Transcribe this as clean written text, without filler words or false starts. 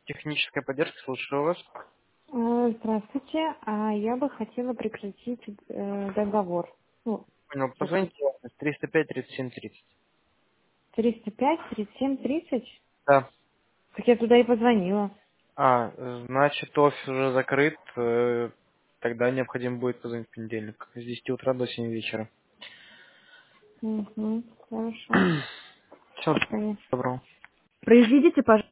Техническая поддержка, слушаю вас. Здравствуйте. Я бы хотела прекратить договор. Ну, Понял, закрыть. позвоните 305 37 30. 305, 37, 30? Да. Так я туда и позвонила. Значит, офис уже закрыт, тогда необходимо будет позвонить в понедельник с 10 утра до 7 вечера. Угу, хорошо. Все, Понятно. добро. Произведите, пожалуйста.